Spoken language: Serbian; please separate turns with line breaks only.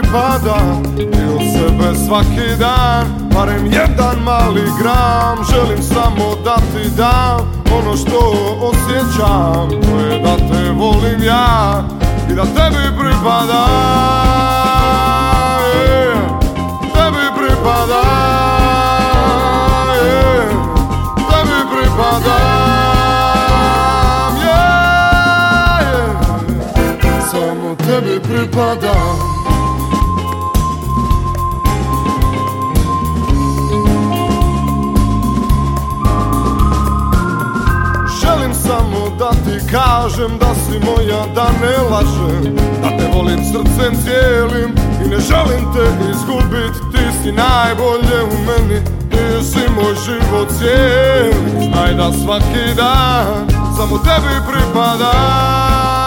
pripada. I od sebe svaki dan barem jedan mali gram. Želim samo da ti dam ono što osjećam, to je da te volim ja i da tebi pripada. Tebi pripada, tebi pripada. Samo tebi pripada. Želim samo da ti kažem da si moja, da ne lažem, da te volim srcem cijelim i ne želim te izgubit. Ti si najbolje u meni, ti si moj život cijeli. Znaj da svaki dan samo tebi pripada.